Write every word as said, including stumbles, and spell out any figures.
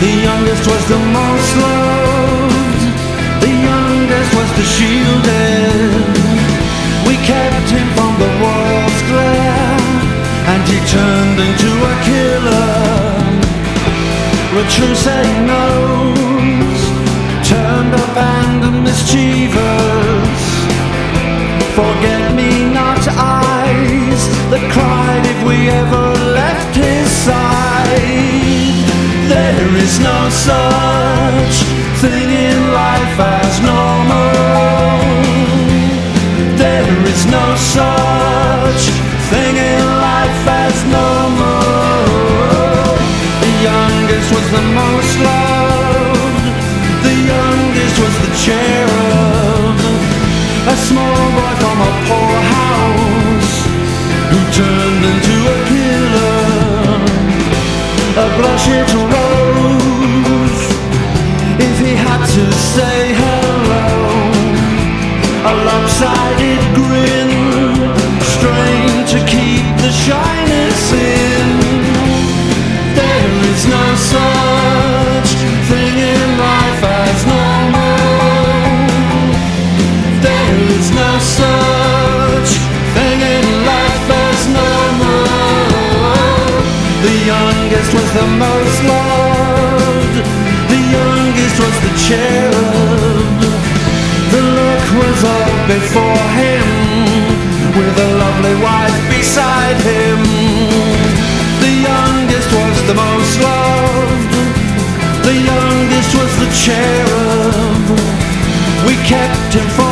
The youngest was the most loved. The youngest was the shielded. We kept him from the world's glare, and he turned into a killer. The true saying knows, turned up and mischievous. Forget-me-not eyes that cried if we ever left his side. There is no such thing in life as normal. There is no such thing in life as normal. The youngest was the most loved. The youngest was the cherub, a small boy from a poor house who turned into a killer. A blushing rose if he had to say hello. A lopsided grin, strained to keep the shyness in. There is no such thing in life as normal. There is no such thing in life as normal. The youngest was the most loved. The youngest was the cherub. The look was all before him, with a lovely wife beside him. The youngest was the most loved. The youngest was the cherub. We kept him for